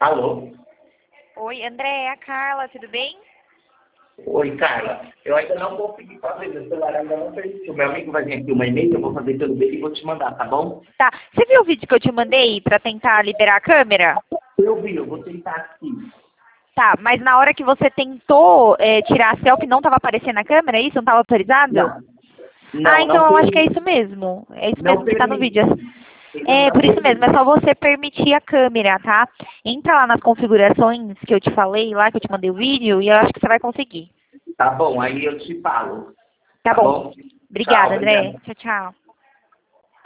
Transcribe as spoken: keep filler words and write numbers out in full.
Alô? Oi, André, é a Carla, tudo bem? Oi, Carla. Eu ainda não consegui fazer, meu celular ainda não permitiu. Meu amigo vai vir aqui uma e-mail, eu vou fazer pelo dele e vou te mandar, tá bom? Tá. Você viu o vídeo que eu te mandei pra tentar liberar a câmera? Eu vi, eu vou tentar aqui. Tá, mas na hora que você tentou é, tirar a selfie, não estava aparecendo a câmera, é isso? Não estava autorizado? Não, Ah, não, então não eu acho que é isso permite. mesmo. É isso Não mesmo que tá no permite. vídeo. Ele É, não por isso mesmo, é permite. só você permitir a câmera, tá? Entra lá nas configurações que eu te falei, lá que eu te mandei o vídeo, e eu acho que você vai conseguir. Tá bom, aí eu te falo. Tá Tá bom. bom? Tchau, Obrigada, André. obrigado. Tchau, tchau.